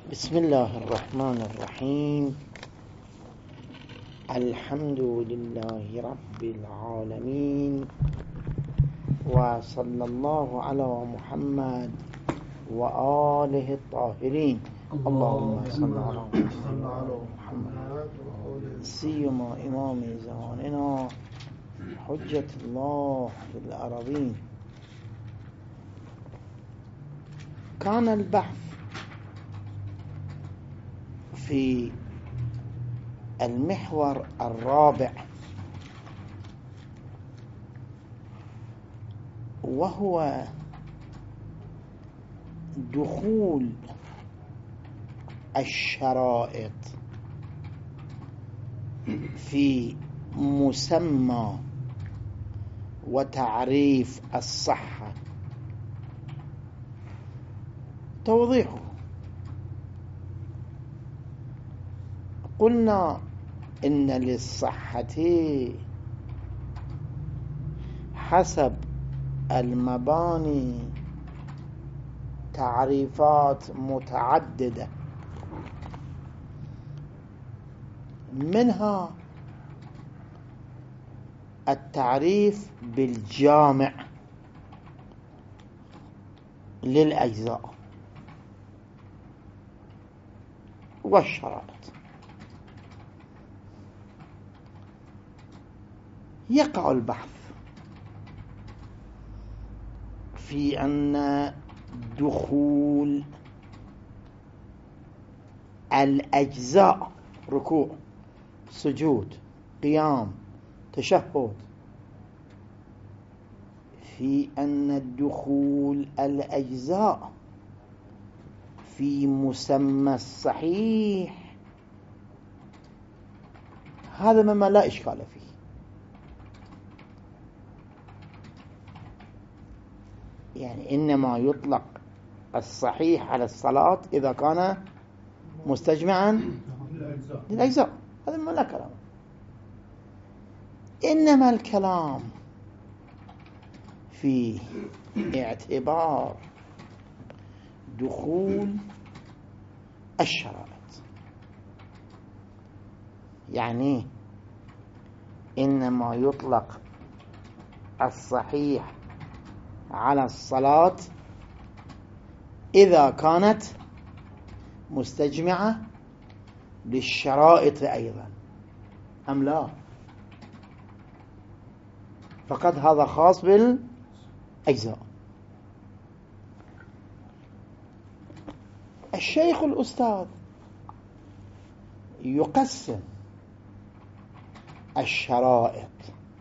بسم الله الرحمن الرحيم. الحمد لله رب العالمين، وصلى الله على محمد وآله الطاهرين. اللهم صل على محمد سيما إمام زماننا حجة الله في الأراضين. كان البحث في المحور الرابع، وهو دخول الشرائط في مسمى وتعريف الصحة. توضيحه: قلنا إن للصحة حسب المباني تعريفات متعددة، منها التعريف بالجامع للأجزاء والشرائط. يقع البحث في أن دخول الأجزاء ركوع، سجود، قيام، تشهد، في أن دخول الأجزاء في مسمى الصحيح هذا مما لا إشكال فيه. يعني إنما يطلق الصحيح على الصلاة إذا كان مستجمعا للأجزاء، هذا ما لا كلام. إنما الكلام في اعتبار دخول الشرائط. يعني إنما يطلق الصحيح على الصلاة إذا كانت مستجمعة للشرائط أيضا، أم لا؟ فقط هذا خاص بالأجزاء. الشيخ الأستاذ يقسم الشرائط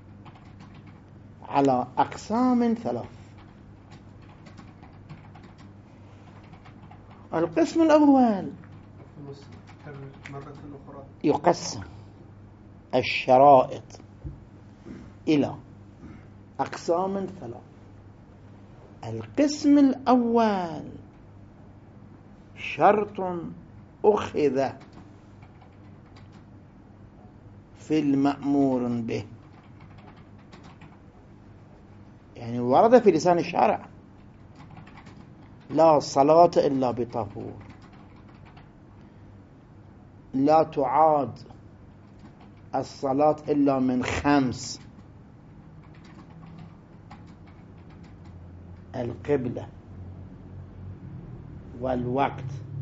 على أقسام ثلاث. القسم الأول يقسم الشرائط إلى أقسام ثلاث. القسم الأول شرط أخذ في المأمور به، يعني ورد في لسان الشارع: لا صلاة إلا بطهور، لا تعاد الصلاة إلا من 5، القبلة والوقت.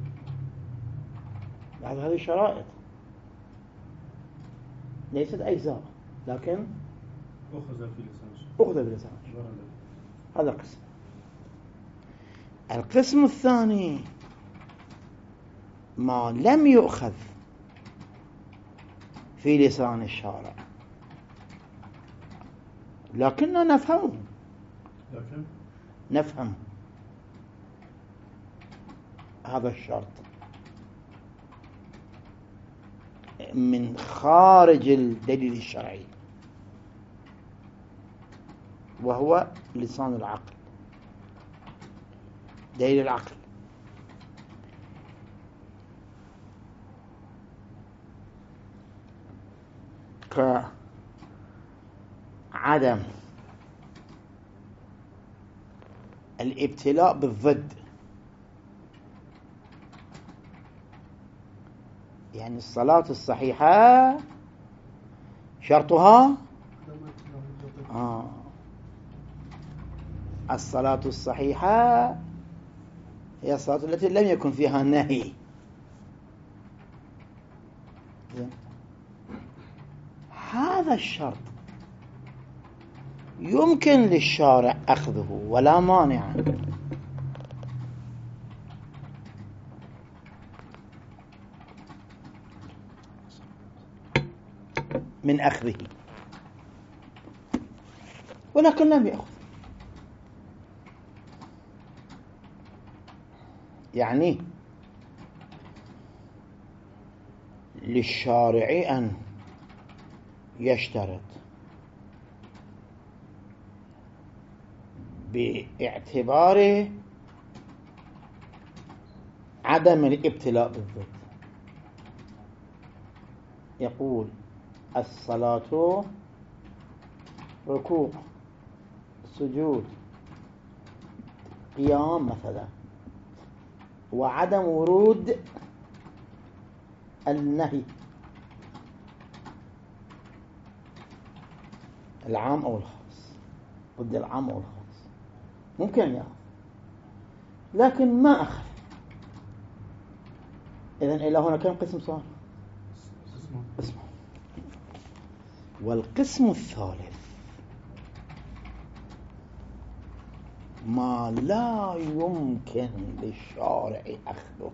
بعض هذه الشرائط ليست أجزاء، لكن أخذ في لسان الشارع. هذا قسم. القسم الثاني ما لم يؤخذ في لسان الشارع لكننا نفهم هذا الشرط من خارج الدليل الشرعي، وهو لسان العقل، دليل العقل. كعدم الابتلاء بالضد، يعني الصلاة الصحيحة شرطها الصلاة الصحيحة هي الصلاة التي لم يكن فيها نهي. هذا الشرط يمكن للشارع أخذه ولا مانع من أخذه، ولكن لم يأخذ. يعني للشارع أن يشترط باعتبار عدم الابتلاء بالضد، يقول الصلاة ركوع سجود قيام مثلا، وعدم ورود النهي العام أو الخاص، ضد العام أو الخاص ممكن يأخذ، لكن ما أخذ. إذن إلى هنا كم قسم صار؟ قسم. والقسم الثالث ما لا يمكن للشارع أخذه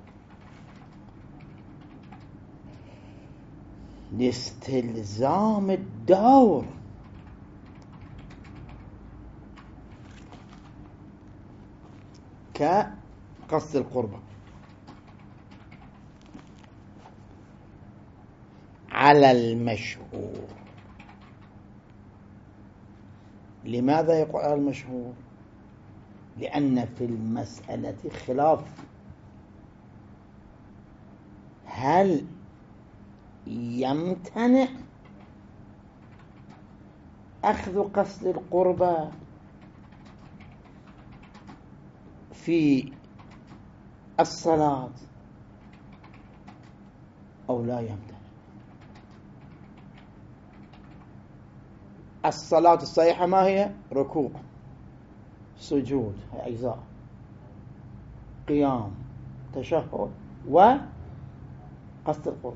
لاستلزام الدور، كقصد القربة على المشهور. لماذا يقول على المشهور؟ لأن في المسألة خلاف، هل يمتنع أخذ قصد القربة في الصلاة أو لا يمتنع؟ الصلاة الصحيحة ما هي؟ ركوع سجود أجزاء قيام تشهد وقصد القرب.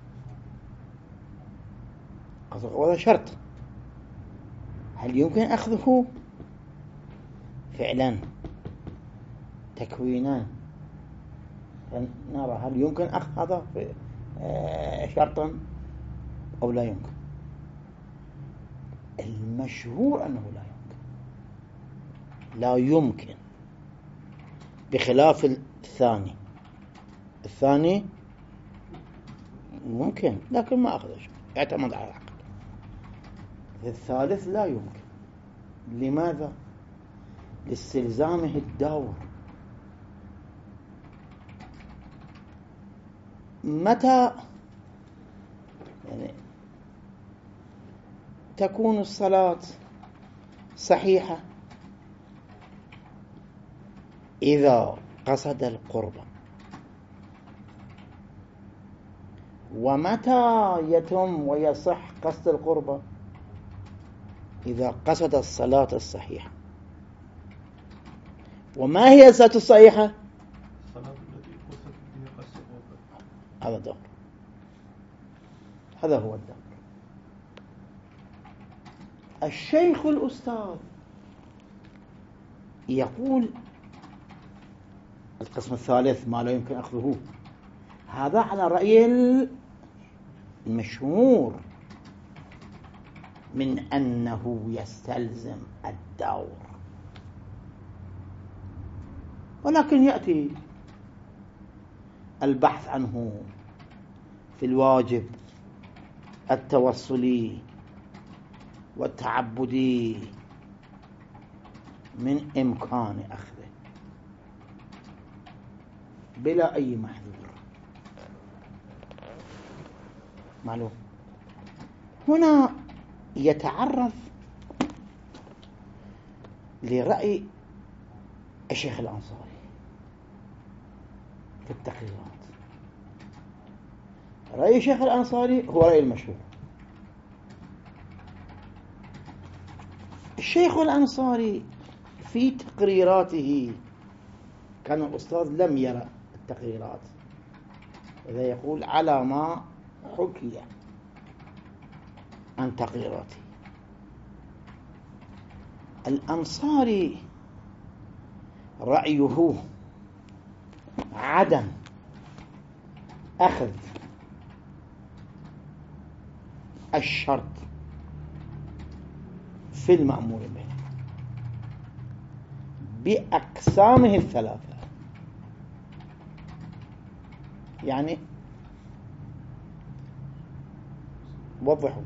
قصد القرب هذا شرط، هل يمكن أخذه؟ فعلا تكوينا نرى هل يمكن أخذ هذا شرطا أو لا يمكن. المشهور أنه لا يمكن بخلاف الثاني ممكن لكن ما أخذ شيء، اعتمد على العقل. الثالث لا يمكن. لماذا؟ لاستلزامه الدور. متى يعني تكون الصلاة صحيحة؟ إذا قصد القربة. ومتى يتم ويصح قصد القربة؟ إذا قصد الصلاة الصحيحة. وما هي الصلاة الصحيحة؟ الصلاة التي قصد بها قصد القربة. هذا دور، هذا هو الدور. الشيخ الأستاذ يقول القسم الثالث ما لا يمكن أخذه، هذا على رأي المشهور من أنه يستلزم الدور، ولكن يأتي البحث عنه في الواجب التوصلي والتعبدي من إمكان أخذه بلا أي محذور. معلوم. هنا يتعرف لرأي الشيخ الأنصاري في التقريرات. رأي الشيخ الأنصاري هو رأي المشهور. الشيخ الأنصاري في تقريراته، كان الأستاذ لم يرى التقريرات، إذا يقول على ما حكي عن تقريراته. الأنصاري رأيه عدم أخذ الشرط في المأمور به بأقسامه الثلاثة. يعني وضحوا،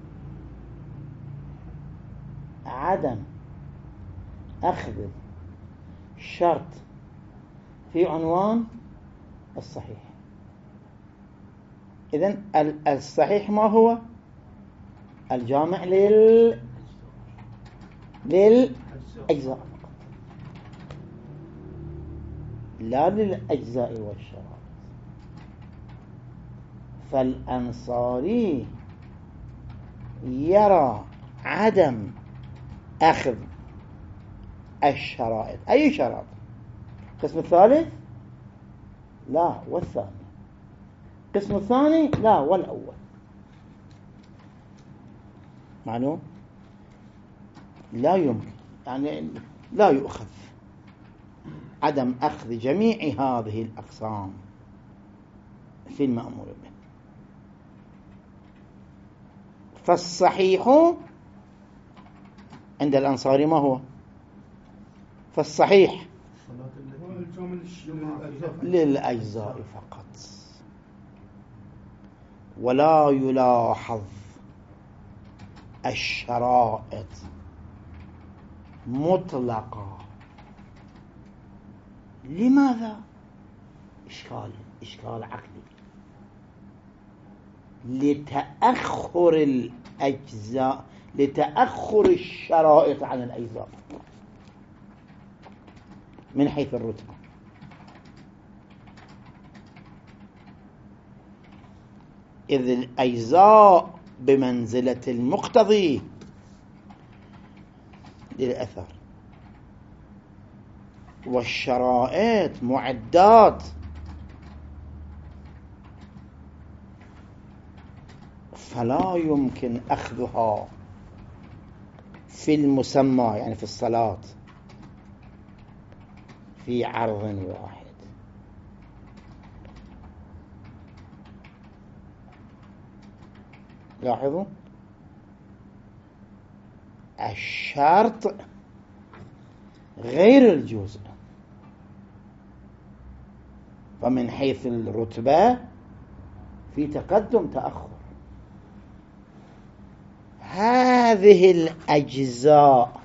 عدم أخذ شرط في عنوان الصحيح. إذن الصحيح ما هو؟ الجامع للأجزاء فقط، لا للأجزاء والشرائط. فالأنصاري يرى عدم أخذ الشرائط. أي شرط؟ القسم الثالث؟ لا، والثاني. القسم الثاني؟ لا، والأول. معلوم؟ لا يمكن، يعني لا يؤخذ عدم أخذ جميع هذه الأقسام في المأمور به. فالصحيح عند الأنصاري ما هو؟ فالصحيح للأجزاء فقط، ولا يلاحظ الشرائط مطلقا. لماذا؟ إشكال عقلي، لتأخر الأجزاء، لتأخر الشرائط عن الأجزاء من حيث الرتبة. إذ الأجزاء بمنزلة المقتضي للأثر، والشرائط معدات، فلا يمكن أخذها في المسمى، يعني في الصلاة، في عرض واحد. لاحظوا، الشرط غير الجزء، فمن حيث الرتبة في تقدم تأخر. هذه الأجزاء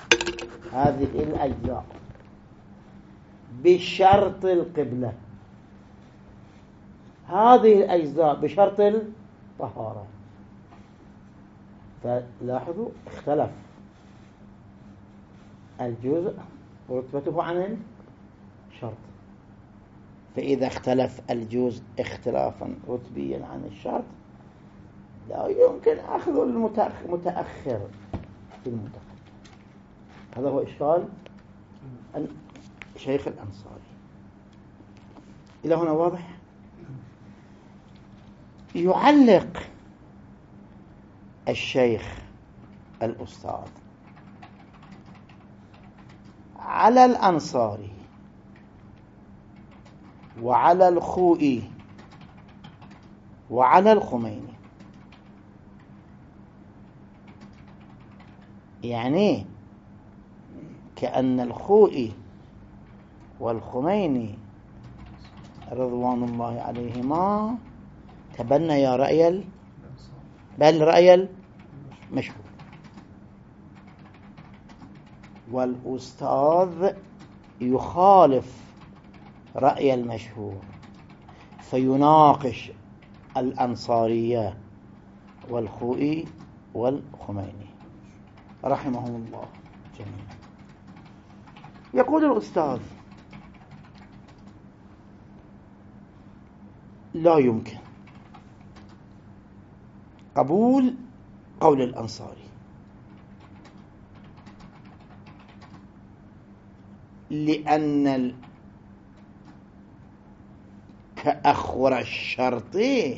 بشرط القبلة، هذه الأجزاء بشرط الطهارة. فلاحظوا، اختلف الجزء ورتبته عن الشرط. فإذا اختلف الجزء اختلافا رتبيا عن الشرط، لا يمكن أخذ المتأخر في المتقدم. هذا هو إشكال شيخ الأنصاري. إلى هنا واضح؟ يعلق الشيخ الأستاذ على الأنصاري وعلى الخوئي وعلى الخميني. يعني كأن الخوئي والخميني رضوان الله عليهما تبنيا رأي رأي المشهور، والأستاذ يخالف رأي المشهور فيناقش الأنصارية والخوئي والخميني رحمهم الله جميعا. يقول الأستاذ: لا يمكن قبول قول الأنصاري، لأن تأخر الشرط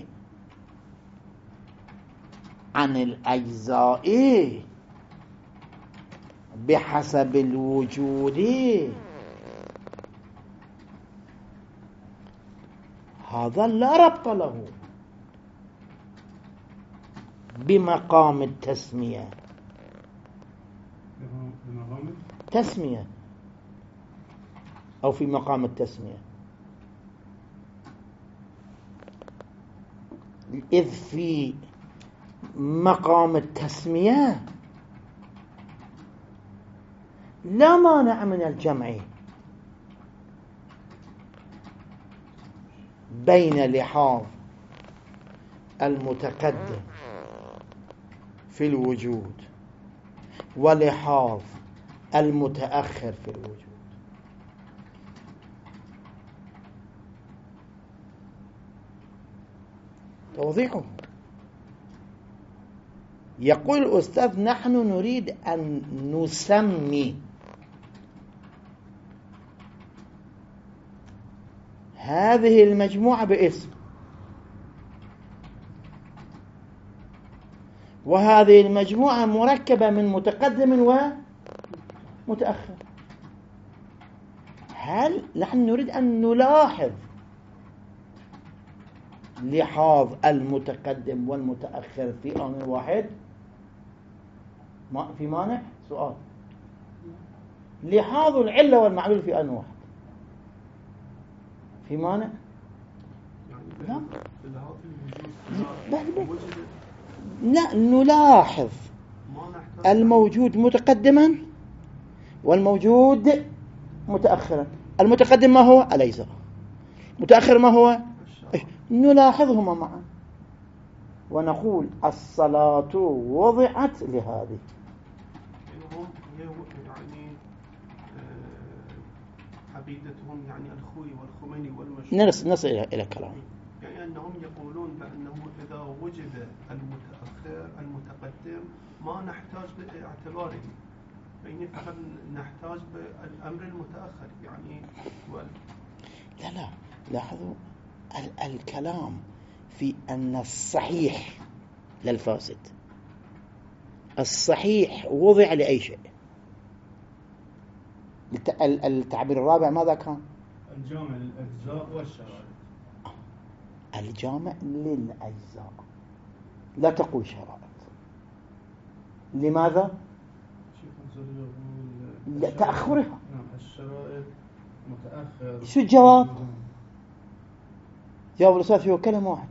عن الأجزاء بحسب الوجود هذا لا ربط له بمقام التسمية. تسمية أو في مقام التسمية، إذ في مقام التسمية لا مانع من الجمع بين لحاظ المتقدم في الوجود ولحاظ المتأخر في الوجود. توضيحه، يقول الأستاذ نحن نريد أن نسمي هذه المجموعة باسم، وهذه المجموعة مركبة من متقدم ومتأخر. هل نحن نريد أن نلاحظ لحاظ المتقدم والمتأخر في آن واحد؟ ما في مانع؟ سؤال. لحاظ العلة والمعلول في آن واحد في مانع؟ لا. لا، نلاحظ الموجود متقدما والموجود متأخرا. المتقدم ما هو؟ الأجزاء. متأخر ما هو؟ نلاحظهما معا ونقول الصلاة وضعت لهذه. يعني عقيدتهم يعني الخوي والخميني والمشهور نصل إلى كلام، يعني أنهم يقولون بأنه إذا وجد المتقدم ما نحتاج باعتباره، يعني فقط نحتاج بالأمر المتأخر يعني لا لاحظوا الكلام في أن الصحيح للفاسد. الصحيح وضع لأي شيء. التعبير الرابع ماذا كان؟ الجامع للأجزاء والشرائط. الجامع للأجزاء، لا تقول شرائط. لماذا؟ لتأخرها. الشرائط متأخر. شو الجواب؟ جواب الأستاذ فيه كلمة واحدة،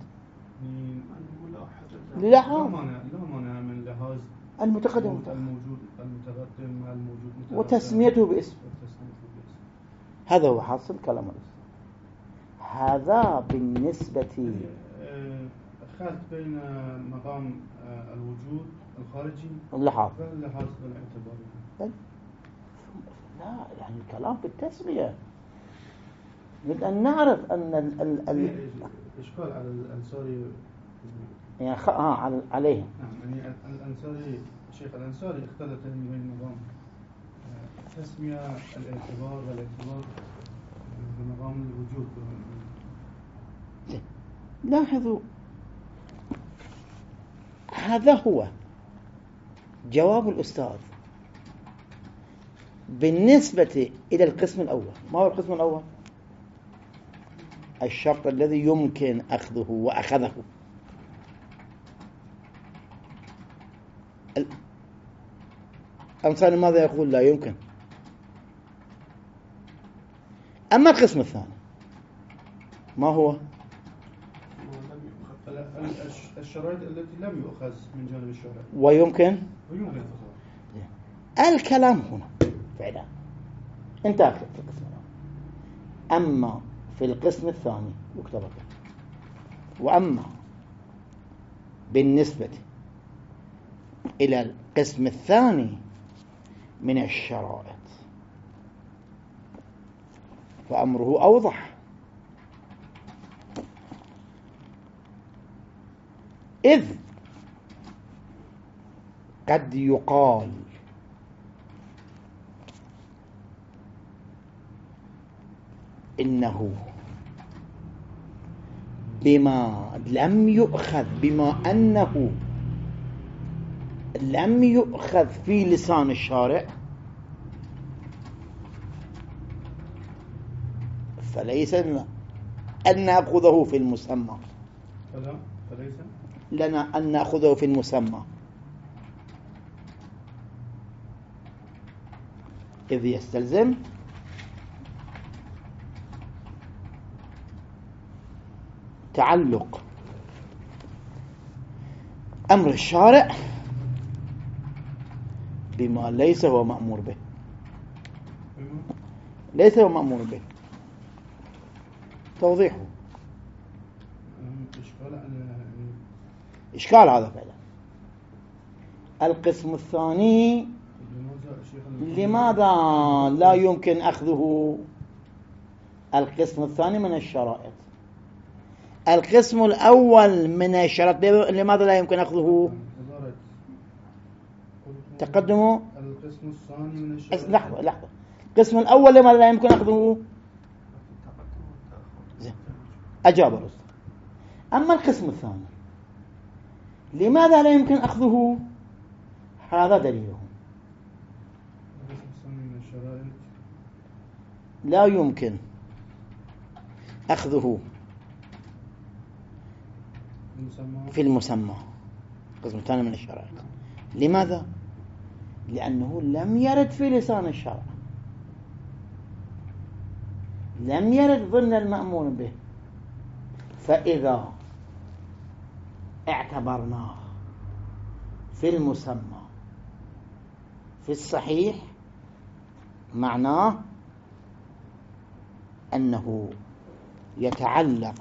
لا مانع من لحاظ المتقدم المتقدم وتسميته باسم. هذا هو حاصل كلام الأستاذ. هذا بالنسبة خلط بين مقام الوجود الخارجي اللحاظ بالاعتبار. لا، يعني الكلام بالتسمية. نريد أن نعرف أن إشكال على الأنصاري يعني عليهم. نعم، يعني الأنصاري الشيخ الأنصاري اختلط بين مقام تسمية الاعتبار والاعتبار بمقام الوجود. لاحظوا، هذا هو جواب الأستاذ بالنسبة إلى القسم الأول. ما هو القسم الأول؟ الشرط الذي يمكن أخذه وأخذه. الأنصاري ماذا يقول؟ لا يمكن. أما القسم الثاني ما هو؟ الشرائط التي لم يؤخذ من جانب الشرائط ويمكن الكلام هنا فعلا انتهى في القسم الأول. أما في القسم الثاني يكتب. وأما بالنسبة إلى القسم الثاني من الشرائط فأمره أوضح، إذ قد يقال إنه بما أنه لم يؤخذ في لسان الشارع فليس لنا أن نأخذه في المسمى، فليس لنا أن نأخذه في المسمى، إذ يستلزم تعلق أمر الشارع بما ليس هو مأمور به، ليس هو مأمور به. توضيحه إشكال هذا فعلا. القسم الثاني لماذا لا يمكن أخذه؟ القسم الثاني من الشرائط. القسم الأول من الشرائط لماذا لا يمكن أخذه؟ تقدموا القسم الثاني من الشرائط. لحظة. القسم الأول لماذا لا يمكن أخذه؟ أجاب الرسول. أما القسم الثاني لماذا لا يمكن أخذه؟ هذا دليله. القسم الثاني من الشرائط لا يمكن أخذه في المسمى. القسم الثاني من الشرائط لماذا؟ لأنه لم يرد في لسان الشرع، لم يرد ضمن المأمور به. فإذا اعتبرناه في المسمى في الصحيح معناه أنه يتعلق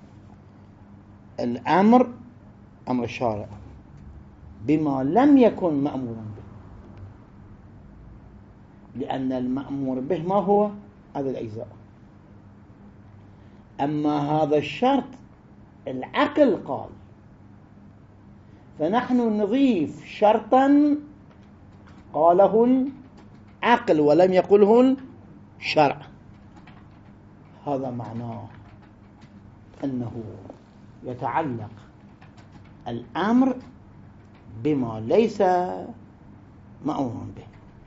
الأمر أمر الشارع بما لم يكن مأمورا به، لأن المأمور به ما هو؟ هذا الأجزاء. أما هذا الشرط العقل قال، فنحن نضيف شرطا قاله العقل ولم يقله الشرع. هذا معناه أنه يتعلق الأمر بما ليس مأمور به.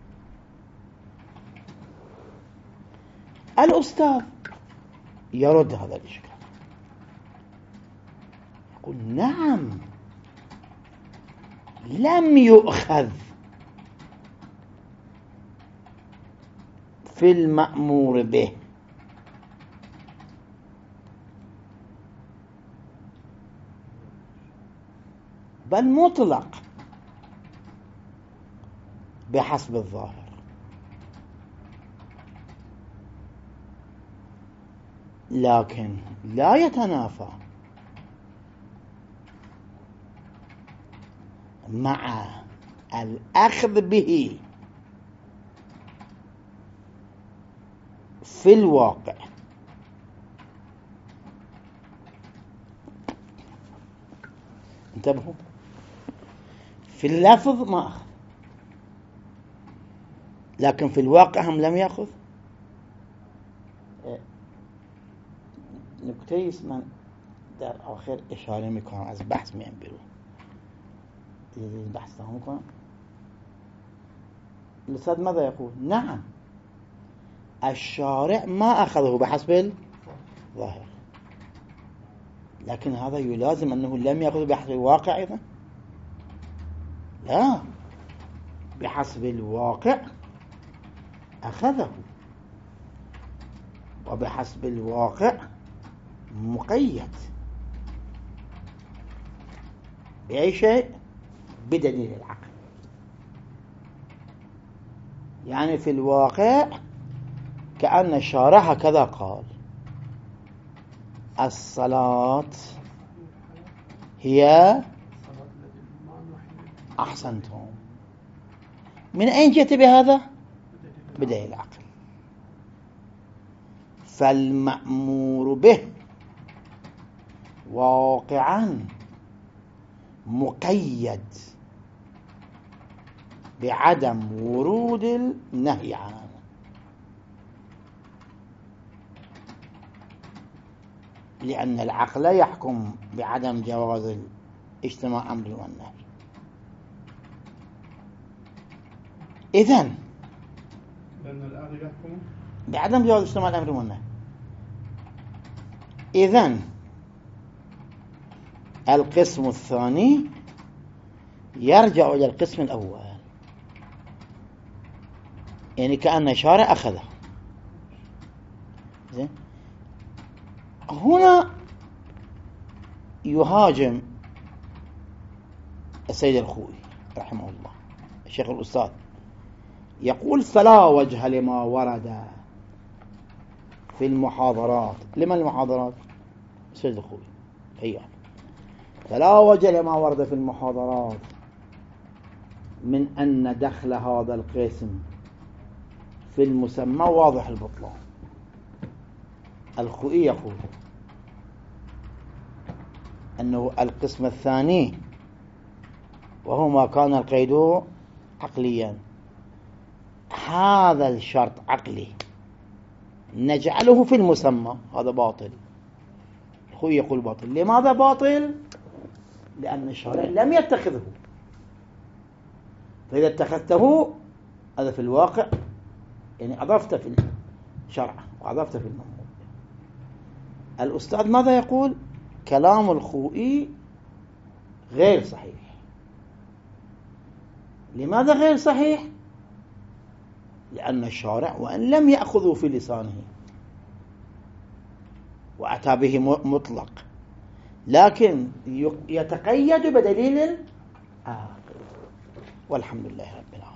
الأستاذ يرد هذا الإشكال، يقول نعم لم يؤخذ في المأمور به، بل مطلق بحسب الظاهر. لكن لا يتنافى مع الأخذ به في الواقع. انتبهوا، في اللفظ ما أخذ، لكن في الواقع هم لم يأخذ. نكتيس من در آخر اشاره میکنم از بحث میان بیرون. دیدید بحث تمام کنم. الأستاذ ماذا يقول؟ نعم الشارع ما أخذه بحسب الظاهر، لكن هذا يلازم أنه لم يأخذه بحسب الواقع أيضا. لا، بحسب الواقع أخذه، وبحسب الواقع مقيد بأي شيء؟ بدليل العقل. يعني في الواقع كأن الشارع هكذا قال: الصلاة هي أحسنتم. من أين جئت بهذا؟ بدليل العقل. فالمأمور به واقعا مقيد بعدم ورود النهي عنه، لأن العقل يحكم بعدم جواز اجتماع أمر والنهي. إذن لأن العقل يحكم بعدم جواز اجتماع الأمر والنهي. إذن القسم الثاني يرجع إلى القسم الأول، يعني كأن شارع أخذه. زين، هنا يهاجم السيد الخوئي رحمه الله الشيخ الأستاذ، يقول فلا وجه لما ورد في المحاضرات. لمن المحاضرات؟ السيد الخوئي. أيوة، فلا وجه لما ورد في المحاضرات من أن دخل هذا القسم في المسمى واضح البطلان. الخوئي يقول أنه القسم الثاني وهو ما كان القيد عقليا، هذا الشرط عقلي نجعله في المسمى، هذا باطل. الخوئي يقول باطل. لماذا باطل؟ لأن الشارع لم يتخذه، فإذا اتخذته هذا في الواقع يعني أضفت في الشرع وأضفت في المنظوم. الأستاذ ماذا يقول؟ كلام الخوئي غير صحيح. لماذا غير صحيح؟ لأن الشارع وإن لم يأخذه في لسانه وأتى به مطلق، لكن يتقيد بدليل آخر. والحمد لله رب العالمين.